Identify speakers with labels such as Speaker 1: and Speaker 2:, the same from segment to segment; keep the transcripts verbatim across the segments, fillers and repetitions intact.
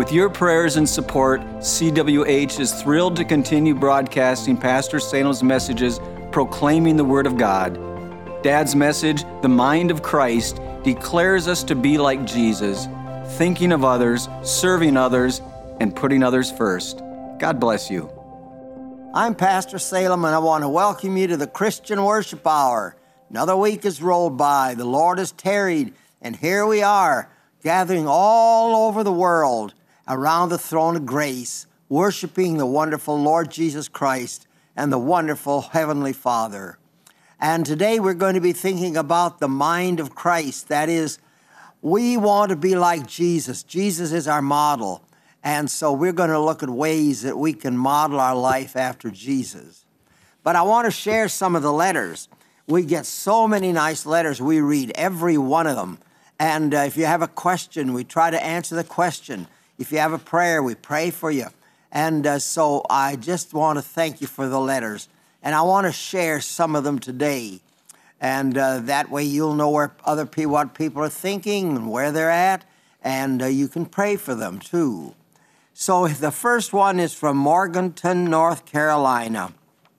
Speaker 1: With your prayers and support, C W H is thrilled to continue broadcasting Pastor Salem's messages proclaiming the Word of God. Dad's message, The Mind of Christ, declares us to be like Jesus, thinking of others, serving others, and putting others first. God bless you.
Speaker 2: I'm Pastor Salem, and I want to welcome you to the Christian Worship Hour. Another week has rolled by. The Lord has tarried, and here we are, gathering all over the world around the throne of grace, worshiping the wonderful Lord Jesus Christ and the wonderful Heavenly Father. And today we're going to be thinking about the mind of Christ. That is, we want to be like Jesus. Jesus is our model. And so we're going to look at ways that we can model our life after Jesus. But I want to share some of the letters. We get so many nice letters. We read every one of them. And uh, if you have a question, we try to answer the question. If you have a prayer, we pray for you. And uh, so I just want to thank you for the letters. And I want to share some of them today. And uh, that way you'll know where other people, what people are thinking and where they're at. And uh, you can pray for them too. So the first one is from Morganton, North Carolina.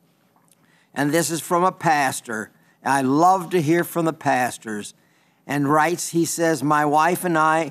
Speaker 2: And this is from a pastor. I love to hear from the pastors. And writes, he says, my wife and I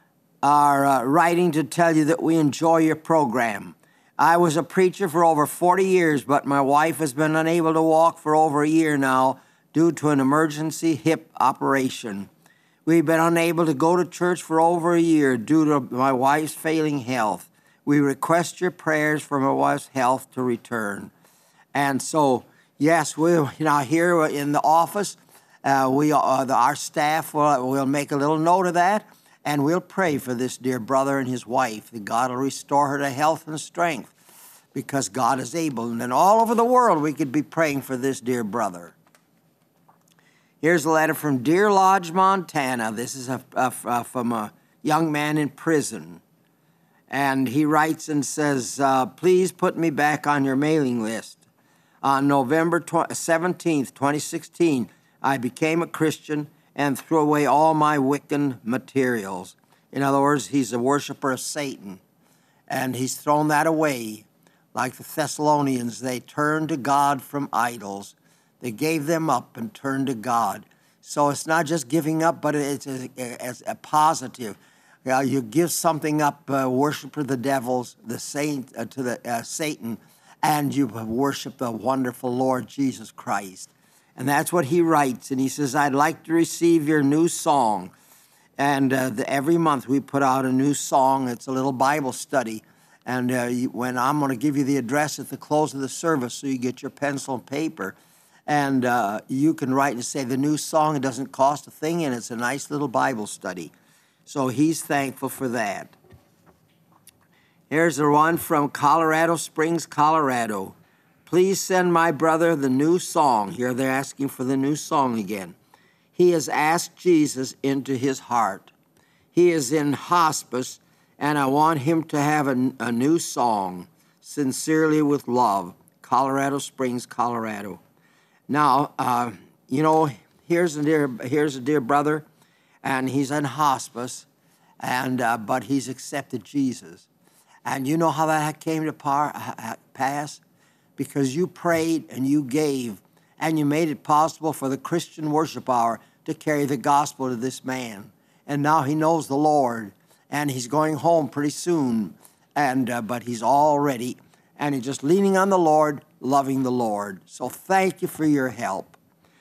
Speaker 2: are uh, writing to tell you that we enjoy your program. I was a preacher for over forty years, but my wife has been unable to walk for over a year now due to an emergency hip operation. We've been unable to go to church for over a year due to my wife's failing health. We request your prayers for my wife's health to return. And so, yes, we you know here in the office, uh, we uh, the, our staff will will make a little note of that. And we'll pray for this dear brother and his wife, that God will restore her to health and strength, because God is able. And then all over the world, we could be praying for this dear brother. Here's a letter from Deer Lodge, Montana. This is a, a, a, from a young man in prison. And he writes and says, uh, please put me back on your mailing list. On November seventeenth, twenty sixteen, I became a Christian and threw away all my Wiccan materials. In other words, he's a worshiper of Satan. And he's thrown that away. Like the Thessalonians, they turned to God from idols. They gave them up and turned to God. So it's not just giving up, but it's a, a, a positive. You know, you give something up, uh, worship of the devils, the saint, uh, to the uh, Satan, and you worship the wonderful Lord Jesus Christ. And that's what he writes. And he says, I'd like to receive your new song. And uh, the, every month we put out a new song. It's a little Bible study. And uh, you, when I'm going to give you the address at the close of the service so you get your pencil and paper. And uh, you can write and say the new song. It doesn't cost a thing, and it's a nice little Bible study. So he's thankful for that. Here's the one from Colorado Springs, Colorado. Please send my brother the new song. Here they're asking for the new song again. He has asked Jesus into his heart. He is in hospice, and I want him to have a, a new song. Sincerely with love, Colorado Springs, Colorado. Now, uh, you know, here's a dear, here's a dear brother, and he's in hospice, and uh, but he's accepted Jesus. And you know how that came to par, uh, pass? Because you prayed and you gave, and you made it possible for the Christian Worship Hour to carry the gospel to this man. And now he knows the Lord, and he's going home pretty soon. And uh, but he's all ready, and he's just leaning on the Lord, loving the Lord. So thank you for your help.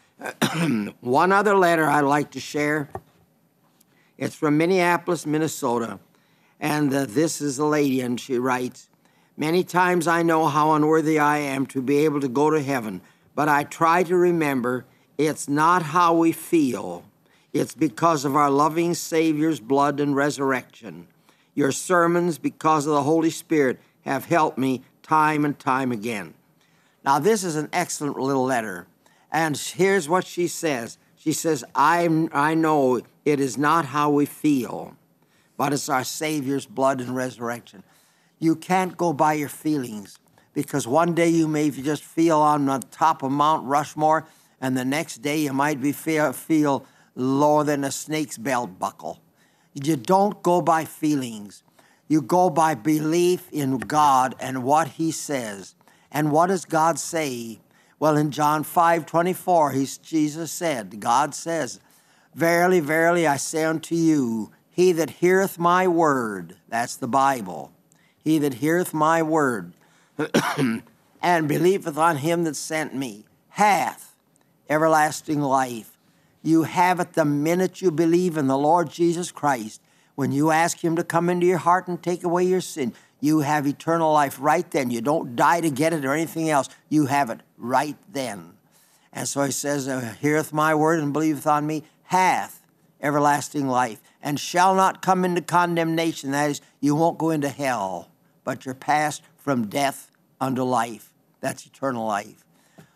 Speaker 2: One other letter I'd like to share. It's from Minneapolis, Minnesota. And uh, this is a lady, and she writes, many times I know how unworthy I am to be able to go to heaven, but I try to remember it's not how we feel. It's because of our loving Savior's blood and resurrection. Your sermons, because of the Holy Spirit, have helped me time and time again. Now, this is an excellent little letter, and here's what she says. She says, I, I know it is not how we feel, but it's our Savior's blood and resurrection. You can't go by your feelings, because one day you may just feel on the top of Mount Rushmore, and the next day you might be feel, feel lower than a snake's belt buckle. You don't go by feelings. You go by belief in God and what he says. And what does God say? Well, in John five twenty-four, he's, Jesus said, God says, verily, verily, I say unto you, he that heareth my word, that's the Bible, he that heareth my word, and believeth on him that sent me, hath everlasting life. You have it the minute you believe in the Lord Jesus Christ. When you ask him to come into your heart and take away your sin, you have eternal life right then. You don't die to get it or anything else. You have it right then. And so he says, uh, heareth my word and believeth on me, hath everlasting life, and shall not come into condemnation. That is, you won't go into hell, but you're passed from death unto life. That's eternal life.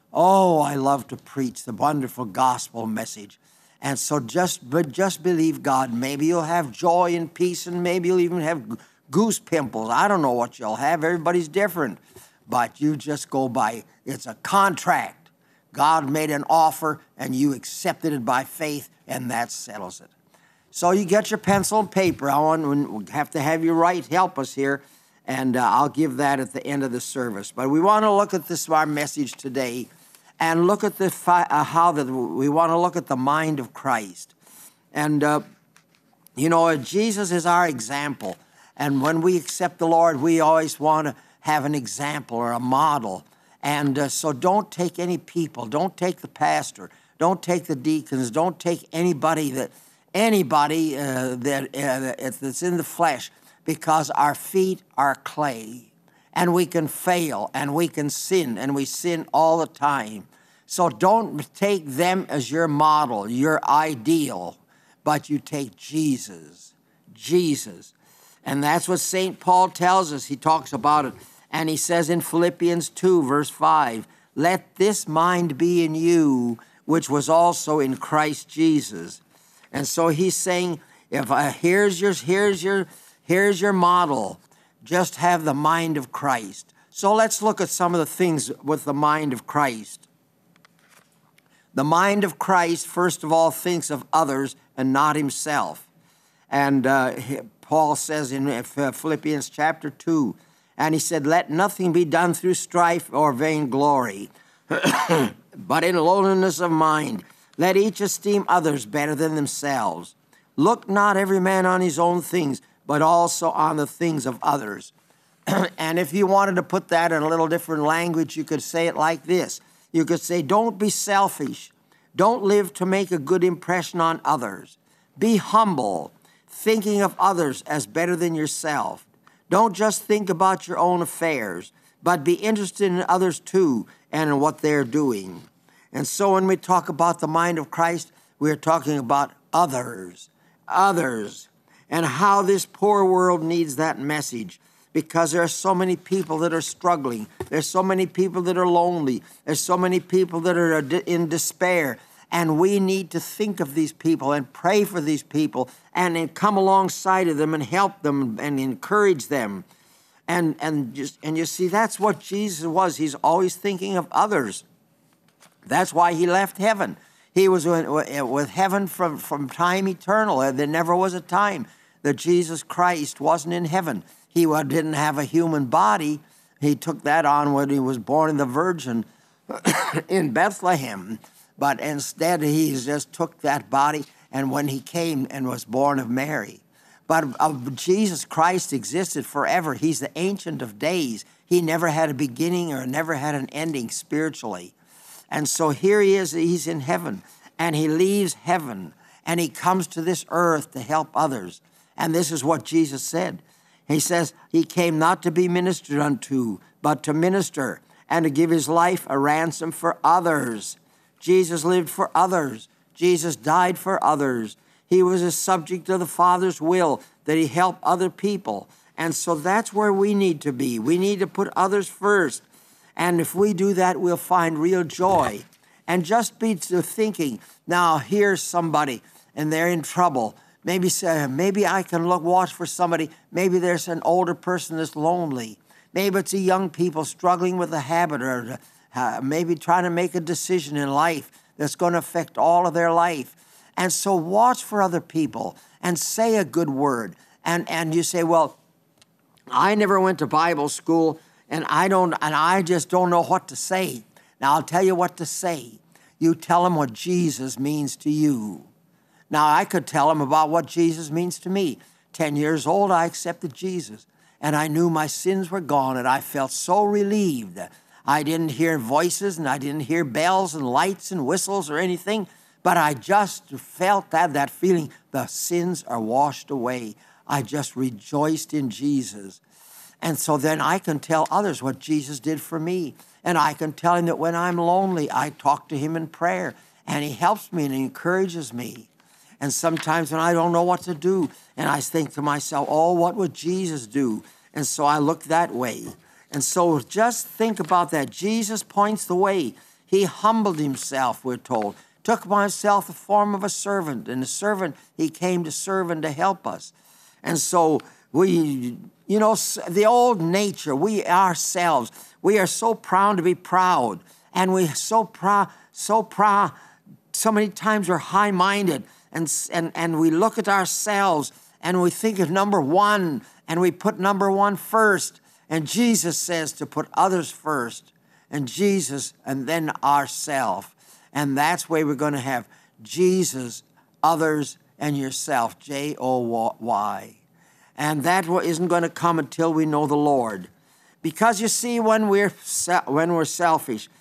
Speaker 2: Oh, I love to preach the wonderful gospel message. And so just, but just believe God. Maybe you'll have joy and peace, and maybe you'll even have goose pimples. I don't know what you'll have. Everybody's different. But you just go by, it's a contract. God made an offer, and you accepted it by faith, and that settles it. So you get your pencil and paper. I want to have to have you write, help us here, and uh, I'll give that at the end of the service. But we want to look at this, our message today, and look at the uh, how that we want to look at the mind of Christ. And, uh, you know, Jesus is our example. And when we accept the Lord, we always want to have an example or a model. And uh, so don't take any people. Don't take the pastor. Don't take the deacons. Don't take anybody that anybody uh, that uh, that's in the flesh, because our feet are clay. And we can fail, and we can sin, and we sin all the time. So don't take them as your model, your ideal, but you take Jesus, Jesus. And that's what Saint Paul tells us. He talks about it, and he says in Philippians two, verse five, let this mind be in you, which was also in Christ Jesus. And so he's saying, if I, here's your, here's your, here's your model. Just have the mind of Christ. So let's look at some of the things with the mind of Christ. The mind of Christ, first of all, thinks of others and not himself. And uh, Paul says in Philippians chapter two, and he said, let nothing be done through strife or vainglory, but in lowliness of mind. Let each esteem others better than themselves. Look not every man on his own things, but also on the things of others. And if you wanted to put that in a little different language, you could say it like this. You could say, don't be selfish. Don't live to make a good impression on others. Be humble, thinking of others as better than yourself. Don't just think about your own affairs, but be interested in others too and in what they're doing. And so when we talk about the mind of Christ, we're talking about others, others. And how this poor world needs that message, because there are so many people that are struggling. There's so many people that are lonely. There's so many people that are in despair. And we need to think of these people and pray for these people and come alongside of them and help them and encourage them. And, and, just, and you see, that's what Jesus was. He's always thinking of others. That's why he left heaven. He was with heaven from, from time eternal. There never was a time that Jesus Christ wasn't in heaven. He didn't have a human body. He took that on when he was born of the Virgin in Bethlehem. But instead, he just took that body, and when he came and was born of Mary. But uh, Jesus Christ existed forever. He's the Ancient of Days. He never had a beginning or never had an ending spiritually. And so here he is, he's in heaven, and he leaves heaven, and he comes to this earth to help others. And this is what Jesus said. He says, he came not to be ministered unto, but to minister, and to give his life a ransom for others. Jesus lived for others. Jesus died for others. He was a subject of the Father's will, that he help other people. And so that's where we need to be. We need to put others first. And if we do that, we'll find real joy. And just be thinking, now here's somebody, and they're in trouble. Maybe say, maybe I can look, watch for somebody. Maybe there's an older person that's lonely. Maybe it's a young people struggling with a habit, or uh, maybe trying to make a decision in life that's going to affect all of their life. And so watch for other people and say a good word. And, and you say, well, I never went to Bible school, and I don't, and I just don't know what to say. Now, I'll tell you what to say. You tell them what Jesus means to you. Now, I could tell them about what Jesus means to me. Ten years old, I accepted Jesus, and I knew my sins were gone, and I felt so relieved. I didn't hear voices, and I didn't hear bells and lights and whistles or anything, but I just felt that, that feeling, the sins are washed away. I just rejoiced in Jesus. And so then I can tell others what Jesus did for me. And I can tell him that when I'm lonely, I talk to him in prayer, and he helps me and he encourages me. And sometimes when I don't know what to do, and I think to myself, oh, what would Jesus do? And so I look that way. And so just think about that. Jesus points the way. He humbled himself, we're told. Took upon himself the form of a servant. And the servant, he came to serve and to help us. And so we, you know, the old nature, we ourselves, we are so proud to be proud. And we're so proud, so proud, so many times we're high-minded. And, and, and we look at ourselves and we think of number one, and we put number one first. And Jesus says to put others first, and Jesus, and then ourselves. And that's where we're going to have Jesus, others, and yourself, J O Y. And that isn't going to come until we know the Lord. Because you see, when we're when we're selfish,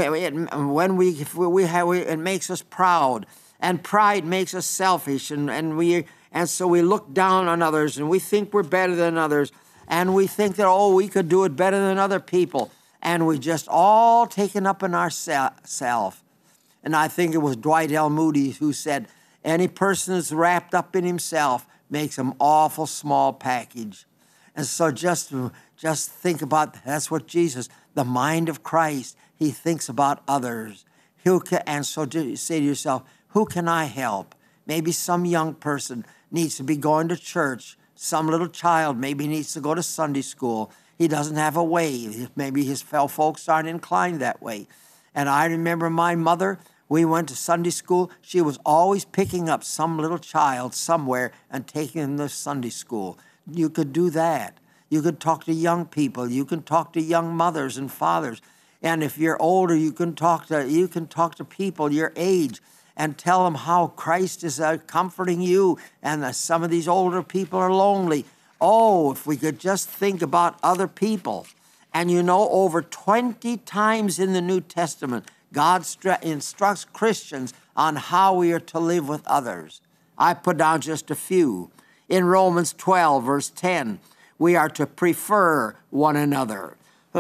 Speaker 2: when we we have it makes us proud, and pride makes us selfish, and and we and so we look down on others, and we think we're better than others, and we think that oh we could do it better than other people, and we just all taken up in ourself. And I think it was Dwight L. Moody who said, any person that's wrapped up in himself makes an awful small package. And so just, just think about, that's what Jesus, the mind of Christ, he thinks about others. Who can, and so you say to yourself, who can I help? Maybe some young person needs to be going to church. Some little child maybe needs to go to Sunday school. He doesn't have a way. Maybe his fellow folks aren't inclined that way. And I remember my mother, we went to Sunday school. She was always picking up some little child somewhere and taking them to Sunday school. You could do that. You could talk to young people. You can talk to young mothers and fathers. And if you're older, you can talk to you can talk to people your age and tell them how Christ is uh, comforting you. And uh, some of these older people are lonely. Oh, if we could just think about other people. And you know, over twenty times in the New Testament, God instructs Christians on how we are to live with others. I put down just a few. In Romans twelve, verse ten, we are to prefer one another.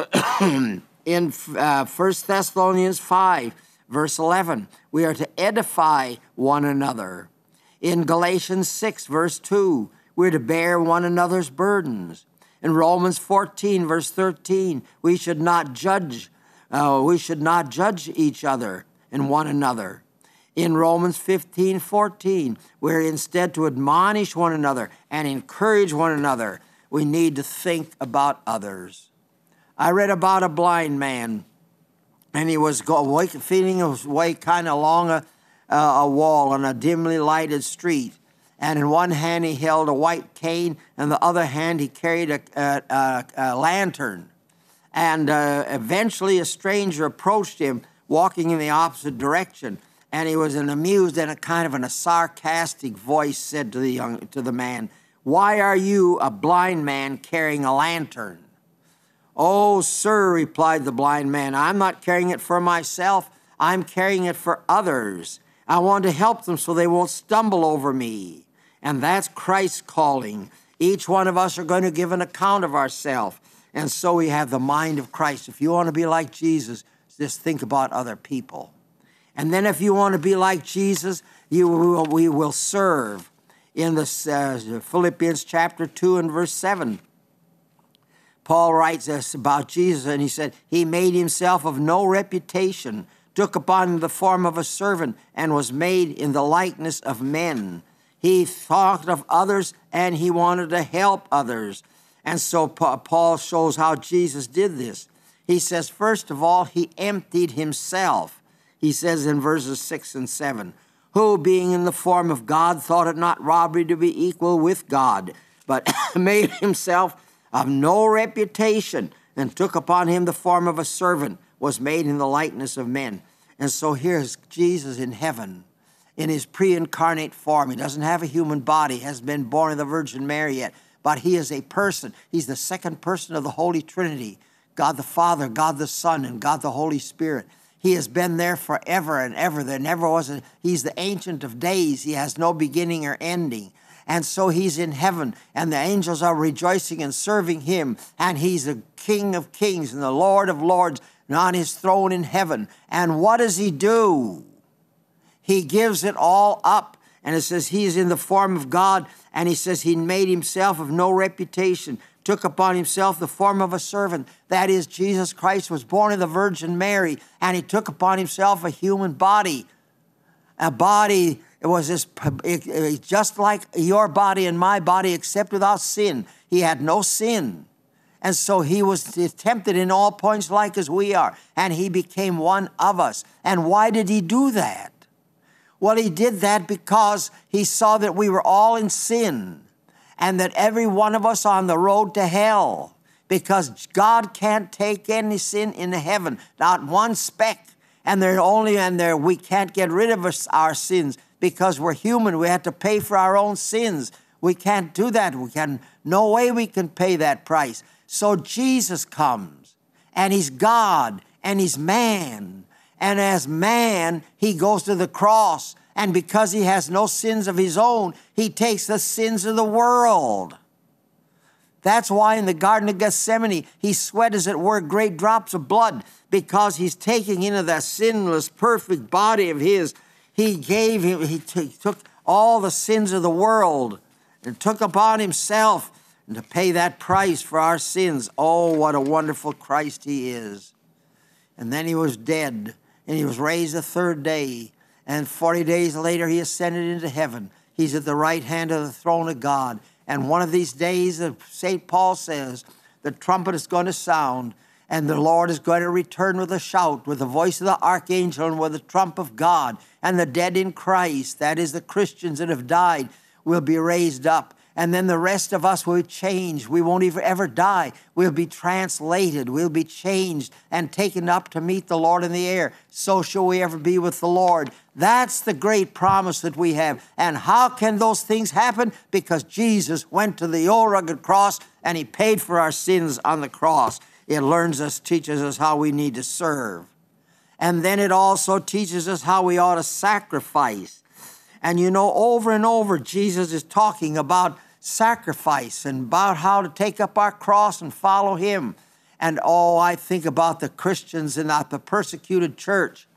Speaker 2: In uh, First Thessalonians five, verse eleven, we are to edify one another. In Galatians six, verse two, we're to bear one another's burdens. In Romans fourteen, verse thirteen, we should not judge Uh, we should not judge each other and one another. In Romans fifteen, fourteen, we're instead to admonish one another and encourage one another. We need to think about others. I read about a blind man, and he was go, feeling his way kind of along a, uh, a wall on a dimly lighted street. And in one hand he held a white cane, and the other hand he carried a, a, a, a lantern. And uh, eventually a stranger approached him, walking in the opposite direction. And he was an amused and a kind of an, a sarcastic voice said to the young to the man, "Why are you, a blind man, carrying a lantern?" "Oh, sir," replied the blind man, "I'm not carrying it for myself. I'm carrying it for others. I want to help them so they won't stumble over me." And that's Christ's calling. Each one of us are going to give an account of ourselves. And so we have the mind of Christ. If you want to be like Jesus, just think about other people. And then if you want to be like Jesus, you will, we will serve. In the uh, Philippians chapter two and verse seven, Paul writes us about Jesus, and he said, he made himself of no reputation, took upon the form of a servant, and was made in the likeness of men. He thought of others, and he wanted to help others. And so Paul shows how Jesus did this. He says, first of all, he emptied himself. He says in verses six and seven, who, being in the form of God, thought it not robbery to be equal with God, but made himself of no reputation, and took upon him the form of a servant, was made in the likeness of men. And so here's Jesus in heaven in his pre-incarnate form. He doesn't have a human body, hasn't been born of the Virgin Mary yet, but he is a person. He's the second person of the Holy Trinity, God the Father, God the Son, and God the Holy Spirit. He has been there forever and ever. There never was a, he's the Ancient of Days. He has no beginning or ending. And so he's in heaven, and the angels are rejoicing and serving him, and he's the King of kings and the Lord of lords, and on his throne in heaven. And what does he do? He gives it all up. And it says he is in the form of God, and he says he made himself of no reputation, took upon himself the form of a servant. That is, Jesus Christ was born of the Virgin Mary, and he took upon himself a human body. A body, it was this, it, it, just like your body and my body, except without sin. He had no sin. And so he was tempted in all points like as we are, and he became one of us. And why did he do that? Well, he did that because he saw that we were all in sin, and that every one of us on the road to hell, because God can't take any sin into heaven, not one speck. And they're only, and there we can't get rid of us, our sins, because we're human. We have to pay for our own sins. We can't do that. We can, no way we can pay that price. So Jesus comes, and he's God, and he's man. And as man, he goes to the cross. And because he has no sins of his own, he takes the sins of the world. That's why in the Garden of Gethsemane, he sweat, as it were, great drops of blood, because he's taking into that sinless, perfect body of his. He gave him, he t- took all the sins of the world and took upon himself to pay that price for our sins. Oh, what a wonderful Christ he is. And then he was dead, and he was raised the third day. And forty days later, he ascended into heaven. He's at the right hand of the throne of God. And one of these days, Saint Paul says, the trumpet is going to sound, and the Lord is going to return with a shout, with the voice of the archangel, and with the trump of God. And the dead in Christ, that is the Christians that have died, will be raised up. And then the rest of us will change. We won't even ever die. We'll be translated. We'll be changed and taken up to meet the Lord in the air. So shall we ever be with the Lord. That's the great promise that we have. And how can those things happen? Because Jesus went to the old rugged cross, and he paid for our sins on the cross. It learns us, teaches us how we need to serve. And then it also teaches us how we ought to sacrifice. And you know, over and over, Jesus is talking about sacrifice and about how to take up our cross and follow him. And oh, I think about the Christians in the persecuted church,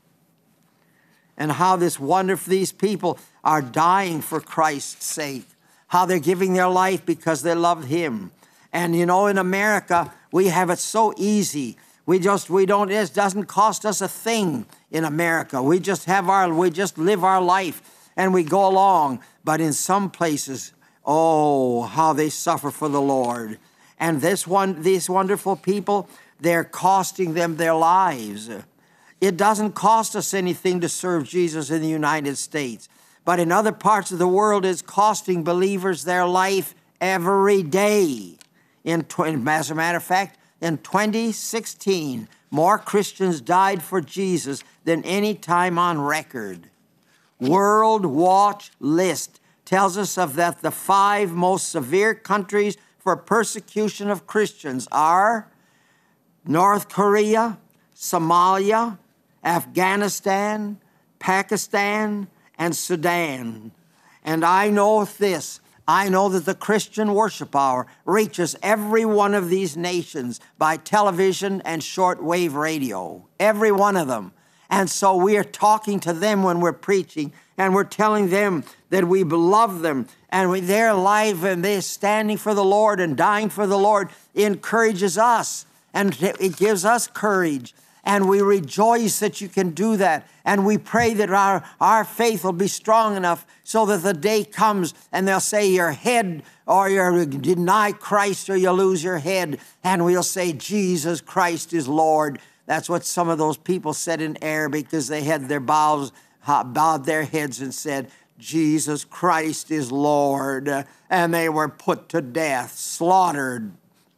Speaker 2: and how this wonderful, these people are dying for Christ's sake, how they're giving their life because they love him. And you know, in America, we have it so easy. We just, we don't, it doesn't cost us a thing in America. We just have our, we just live our life and we go along. But in some places, oh, how they suffer for the Lord. And this one, these wonderful people, they're costing them their lives. It doesn't cost us anything to serve Jesus in the United States. But in other parts of the world, it's costing believers their life every day. In, as a matter of fact, in twenty sixteen, more Christians died for Jesus than any time on record. World Watch List tells us of that the five most severe countries for persecution of Christians are North Korea, Somalia, Afghanistan, Pakistan, and Sudan. And I know this. I know that the Christian Worship Hour reaches every one of these nations by television and shortwave radio, every one of them. And so we are talking to them when we're preaching, and we're telling them that we love them, and we, they're alive, and they're standing for the Lord and dying for the Lord. It encourages us, and it gives us courage. And we rejoice that you can do that. And we pray that our, our faith will be strong enough so that the day comes and they'll say your head, or you deny Christ or you lose your head. And we'll say Jesus Christ is Lord. That's what some of those people said in air, because they had their bows, bowed their heads and said, Jesus Christ is Lord. And they were put to death, slaughtered.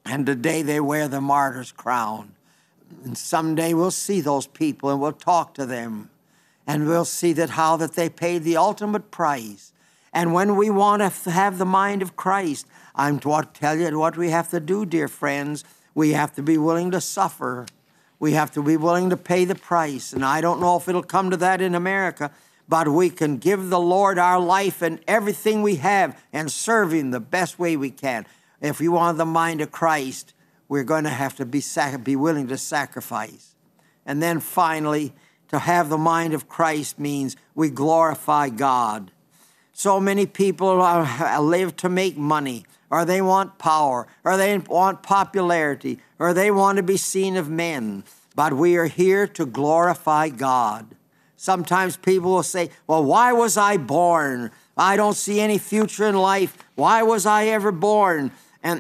Speaker 2: And today they wear the martyr's crown. And someday we'll see those people and we'll talk to them. And we'll see that how that they paid the ultimate price. And when we want to have the mind of Christ, I'm to tell you what we have to do, dear friends. We have to be willing to suffer. We have to be willing to pay the price. And I don't know if it'll come to that in America, but we can give the Lord our life and everything we have and serve Him the best way we can. If we want the mind of Christ, we're going to have to be, be willing to sacrifice. And then finally, to have the mind of Christ means we glorify God. So many people are, live to make money, or they want power, or they want popularity, or they want to be seen of men. But we are here to glorify God. Sometimes people will say, well, why was I born? I don't see any future in life. Why was I ever born? And,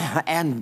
Speaker 2: and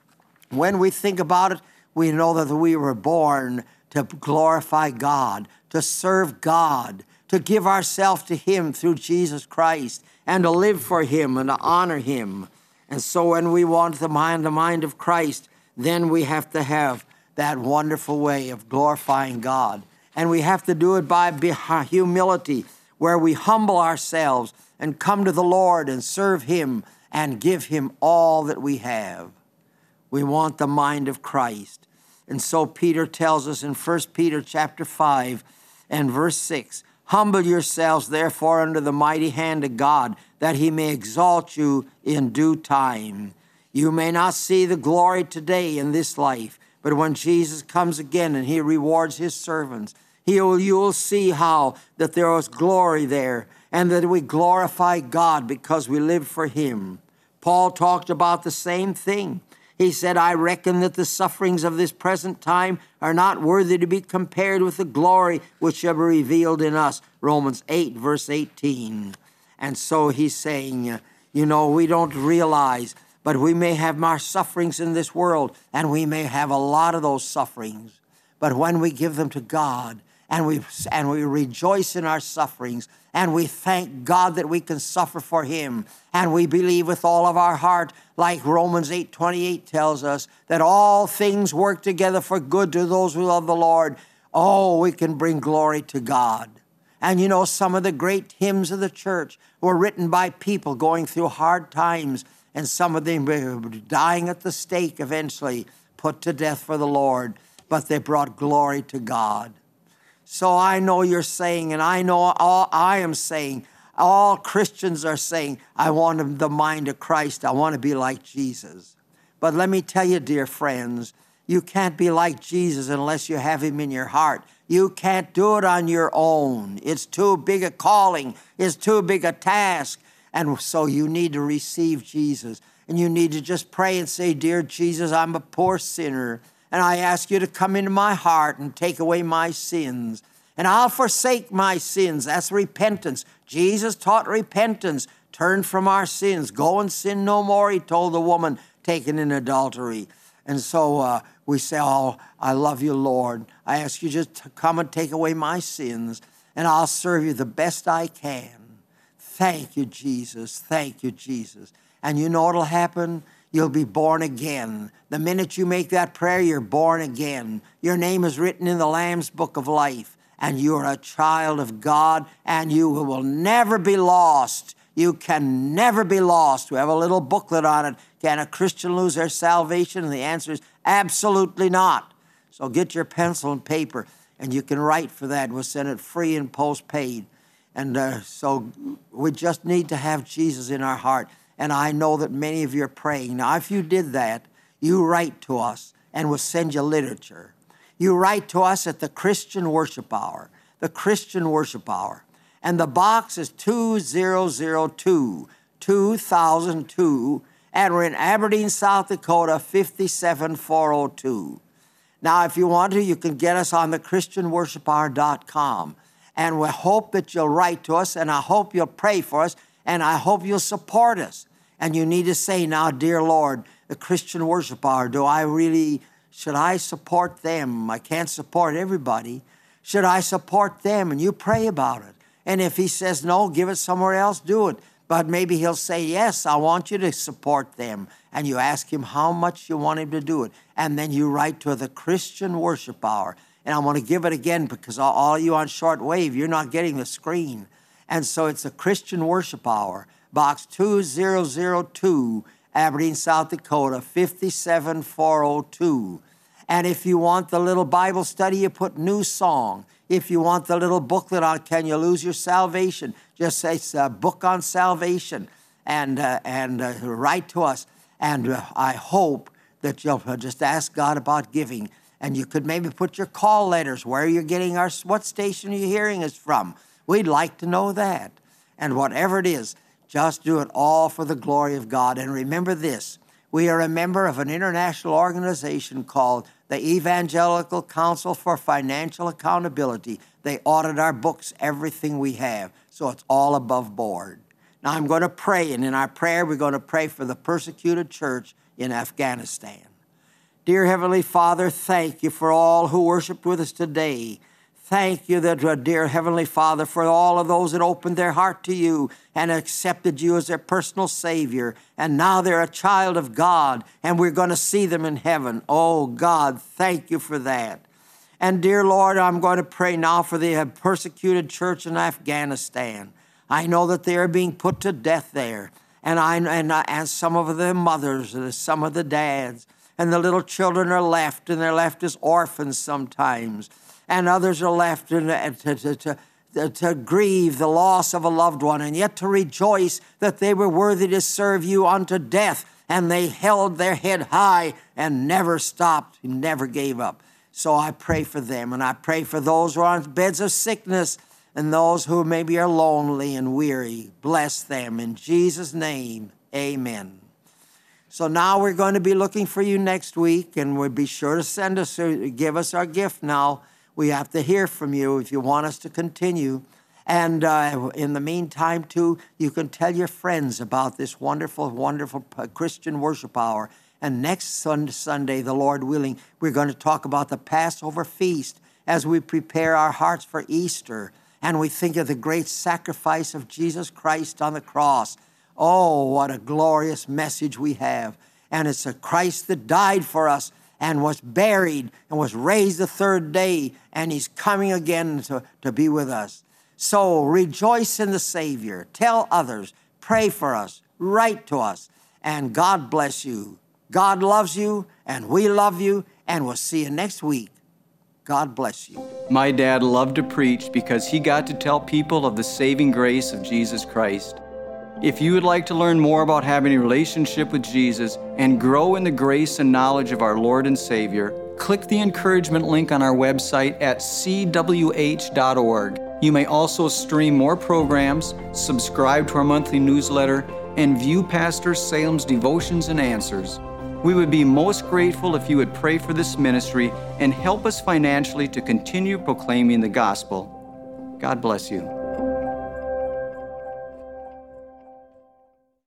Speaker 2: when we think about it, we know that we were born to glorify God, to serve God, to give ourselves to Him through Jesus Christ, and to live for Him and to honor Him. And so when we want the mind, the mind of Christ, then we have to have that wonderful way of glorifying God. And we have to do it by humility, where we humble ourselves and come to the Lord and serve Him and give Him all that we have. We want the mind of Christ. And so Peter tells us in First Peter chapter five and verse six, humble yourselves therefore under the mighty hand of God, that He may exalt you in due time. You may not see the glory today in this life, but when Jesus comes again and He rewards His servants, He'll, you'll see how that there was glory there, and that we glorify God because we live for Him. Paul talked about the same thing. He said, I reckon that the sufferings of this present time are not worthy to be compared with the glory which shall be revealed in us. Romans eight, verse eighteen. And so he's saying, you know, we don't realize, but we may have our sufferings in this world, and we may have a lot of those sufferings. But when we give them to God, and we, and we rejoice in our sufferings, and we thank God that we can suffer for Him, and we believe with all of our heart, like Romans eight twenty-eight tells us, that all things work together for good to those who love the Lord. Oh, we can bring glory to God. And you know, some of the great hymns of the church were written by people going through hard times, and some of them were dying at the stake eventually, put to death for the Lord, but they brought glory to God. So I know you're saying, and I know all I am saying, all Christians are saying, I want the mind of Christ. I want to be like Jesus. But let me tell you, dear friends, you can't be like Jesus unless you have Him in your heart. You can't do it on your own. It's too big a calling. It's too big a task. And so you need to receive Jesus. And you need to just pray and say, dear Jesus, I'm a poor sinner. And I ask you to come into my heart and take away my sins. And I'll forsake my sins. That's repentance. Jesus taught repentance. Turn from our sins. Go and sin no more, He told the woman taken in adultery. And so uh, we say, oh, I love you, Lord. I ask you just to come and take away my sins, and I'll serve you the best I can. Thank you, Jesus. Thank you, Jesus. And you know what'll happen? You'll be born again. The minute you make that prayer, you're born again. Your name is written in the Lamb's Book of Life, and you are a child of God, and you will never be lost. You can never be lost. We have a little booklet on it. Can a Christian lose their salvation? And the answer is absolutely not. So get your pencil and paper, and you can write for that. We'll send it free and postpaid. And uh, so we just need to have Jesus in our heart. And I know that many of you are praying. Now, if you did that, you write to us, and we'll send you literature. You write to us at the Christian Worship Hour, the Christian Worship Hour. And the box is two thousand two, two thousand two, and we're in Aberdeen, South Dakota, five seven four oh two. Now, if you want to, you can get us on the christian worship hour dot com. And we hope that you'll write to us, and I hope you'll pray for us, and I hope you'll support us. And you need to say, now, dear Lord, the Christian Worship Hour, do I really, should I support them? I can't support everybody. Should I support them? And you pray about it. And if He says no, give it somewhere else, do it. But maybe he'll say, yes, I want you to support them. And you ask him how much you want him to do it. And then you write to the Christian Worship Hour. And I want to give it again because all you on shortwave, you're not getting the screen. And so it's a Christian Worship Hour, Box two thousand two, Aberdeen, South Dakota, five seven four oh two. And if you want the little Bible study, you put new song. If you want the little booklet on Can You Lose Your Salvation, just say it's a book on salvation and, uh, and uh, write to us. And uh, I hope that you'll just ask God about giving. And you could maybe put your call letters, where you're getting our, what station are you hearing us from? We'd like to know that. And whatever it is, just do it all for the glory of God. And remember this, we are a member of an international organization called the Evangelical Council for Financial Accountability. They audit our books, everything we have, so it's all above board. Now I'm going to pray, and in our prayer, we're going to pray for the persecuted church in Afghanistan. Dear Heavenly Father, thank you for all who worshiped with us today. Thank you, that, uh, dear Heavenly Father, for all of those that opened their heart to you and accepted you as their personal Savior. And now they're a child of God, and we're going to see them in heaven. Oh, God, thank you for that. And dear Lord, I'm going to pray now for the persecuted church in Afghanistan. I know that they are being put to death there. And, I, and, and some of the mothers, and some of the dads, and the little children are left, and they're left as orphans sometimes. And others are left to, to, to, to, to grieve the loss of a loved one, and yet to rejoice that they were worthy to serve you unto death, and they held their head high and never stopped, never gave up. So I pray for them, and I pray for those who are on beds of sickness and those who maybe are lonely and weary. Bless them. In Jesus' name, amen. So now we're going to be looking for you next week, and we'll be sure to send us, give us our gift now. We have to hear from you if you want us to continue. And uh, in the meantime, too, you can tell your friends about this wonderful, wonderful Christian worship hour. And next Sunday, the Lord willing, we're going to talk about the Passover feast as we prepare our hearts for Easter. And we think of the great sacrifice of Jesus Christ on the cross. Oh, what a glorious message we have. And it's a Christ that died for us and was buried and was raised the third day, and he's coming again to, to be with us. So rejoice in the Savior. Tell others. Pray for us. Write to us. And God bless you. God loves you, and we love you, and we'll see you next week. God bless you.
Speaker 1: My dad loved to preach because he got to tell people of the saving grace of Jesus Christ. If you would like to learn more about having a relationship with Jesus and grow in the grace and knowledge of our Lord and Savior, click the encouragement link on our website at c w h dot org. You may also stream more programs, subscribe to our monthly newsletter, and view Pastor Salem's devotions and answers. We would be most grateful if you would pray for this ministry and help us financially to continue proclaiming the gospel. God bless you.